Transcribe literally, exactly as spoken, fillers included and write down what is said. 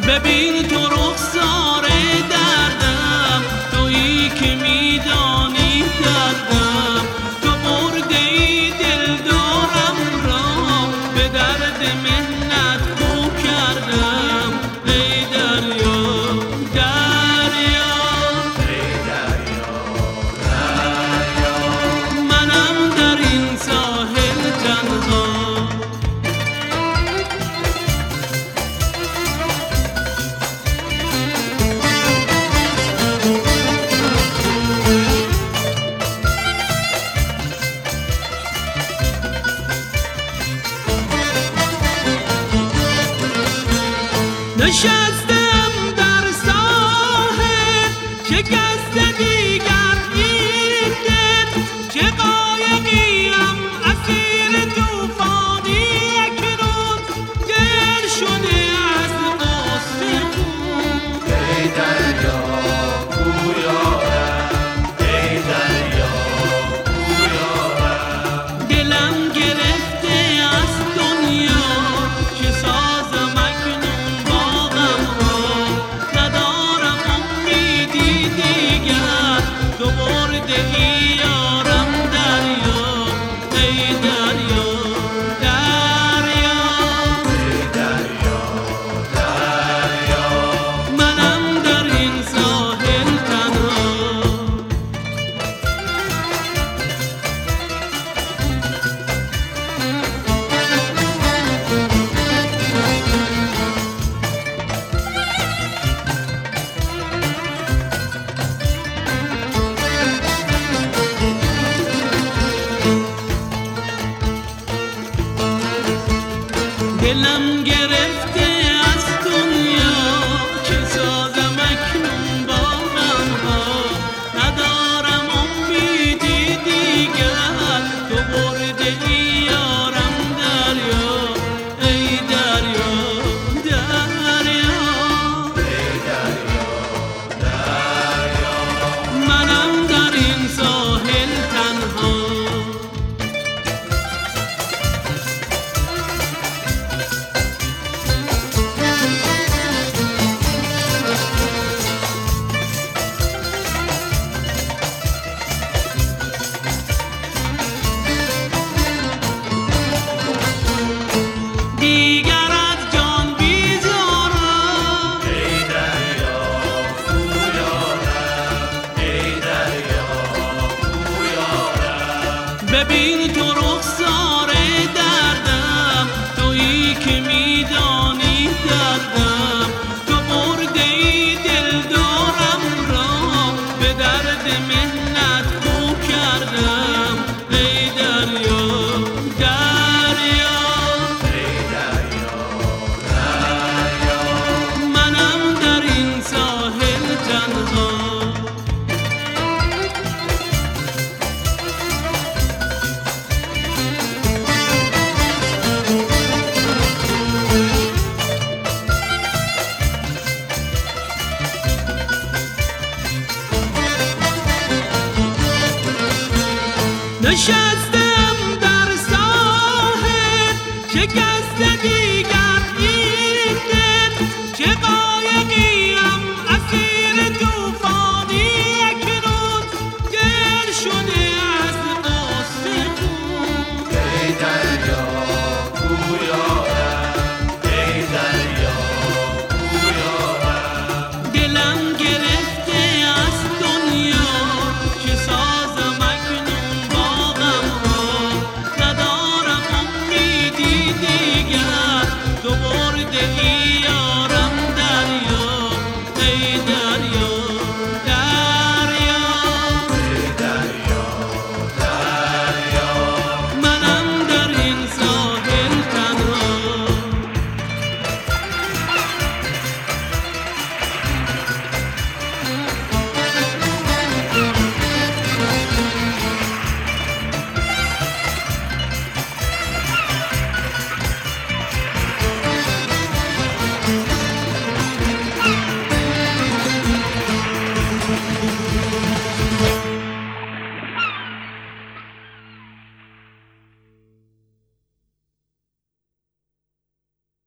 ببین تو رخسار دردم، تویی که میدانی دردم، تو برده ای دل دارم را، به درد محنت خو کردم. ای دریا دریا ای دریا دریا، منم در این ساحل تنها. نشستم در ساحل، شکست دیگر این دل، چه قایقیم اسیر توفانی اکنون، دل شده از غصه خون. ای دریا گویارم، ای دریا گویارم، دلم گرفته از دنیا، چه سازم اکنون با غم ها، ندارم امیدی دیگر، تو برده ای یارم دریا. ای دریا دریا ای دریا دریا، منم در این ساحل تنها. دلم گرفته از دنیا، چه سازم اکنون با غمها، ندارم امیدی دیگر، تو برده ای یارم دریا. ای دریا دریا ای دریا دریا، منم در این ساحل تنها. دیگر از جان بیزارم، ای دریا گویارم، ای دریا گویارم، ببین تو رخسار دردم، تویی که میدانی دردم، تو برده ای دل دارم را، به درد محنت خو کردم. ای دریا دریا ای دریا دریا، منم در این ساحل تنها. نشستم در ساحل، شکست دیگر